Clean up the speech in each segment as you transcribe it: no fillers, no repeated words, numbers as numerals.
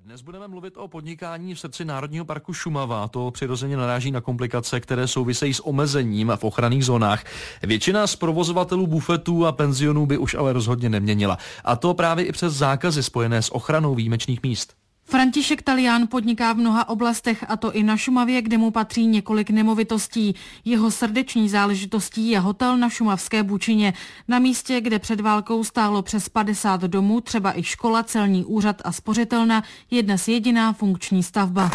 Dnes budeme mluvit o podnikání v srdci Národního parku Šumava. To přirozeně naráží na komplikace, které souvisejí s omezením v ochranných zónách. Většina z provozovatelů bufetů a penzionů by už ale rozhodně neměnila. A to právě i přes zákazy spojené s ochranou výjimečných míst. František Talián podniká v mnoha oblastech, a to i na Šumavě, kde mu patří několik nemovitostí. Jeho srdeční záležitostí je hotel na šumavské Bučině. Na místě, kde před válkou stálo přes 50 domů, třeba i škola, celní úřad a spořitelna, je dnes jediná funkční stavba.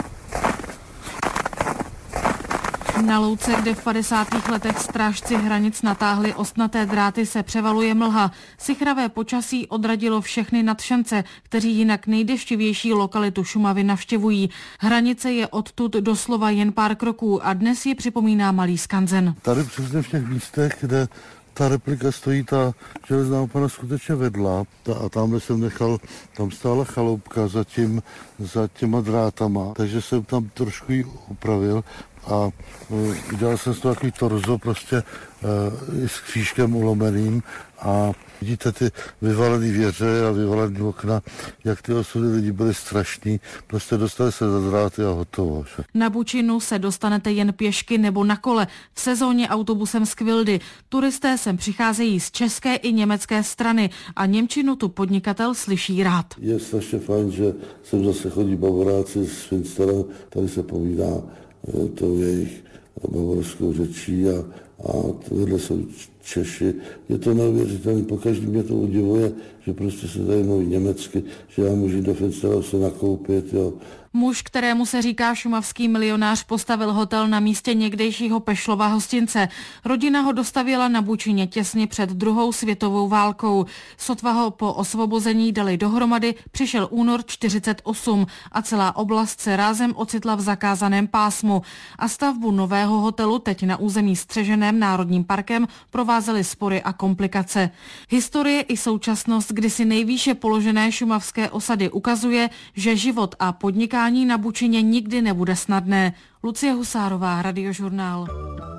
Na louce, kde v 50. letech strážci hranic natáhli ostnaté dráty, se převaluje mlha. Sichravé počasí odradilo všechny nadšence, kteří jinak nejdeštivější lokalitu Šumavy navštěvují. Hranice je odtud doslova jen pár kroků a dnes je připomíná malý skanzen. Tady přesně v těch místech, kde ta replika stojí, ta železná opona skutečně vedla a tamhle jsem nechal, tam stála chaloupka za těma drátama, takže jsem tam trošku ji upravil a udělal jsem z toho takový torzo prostě s křížkem ulomeným a vidíte ty vyvalené věže a vyvalené okna, jak ty osudy lidí byly strašný, prostě dostali se za dráty a hotovo. Na Bučinu se dostanete jen pěšky nebo na kole, v sezóně autobusem z Kvildy. Turisté sem přicházejí z české i německé strany a němčinu tu podnikatel slyší rád. Je strašně fajn, že sem zase chodí Bavoráci z Finstera, tady se povídá tou jejich bavorskou řečí a tohle jsou Češi. Je to neuvěřitelné, pokaždý mě to udivuje, že prostě se tady mluví německy, že já můžu do Finstera se nakoupit, jo. Muž, kterému se říká šumavský milionář, postavil hotel na místě někdejšího Pešlova hostince. Rodina ho dostavěla na Bučině těsně před druhou světovou válkou. Sotva ho po osvobození dali dohromady, přišel únor 1948 a celá oblast se rázem ocitla v zakázaném pásmu. A stavbu nového hotelu teď na území střeženém Národním parkem provázely spory a komplikace. Historie i současnost kdysi nejvýše položené šumavské osady ukazuje, že život a podnikání na Bučině nikdy nebude snadné. Lucie Husárová, Radiožurnál.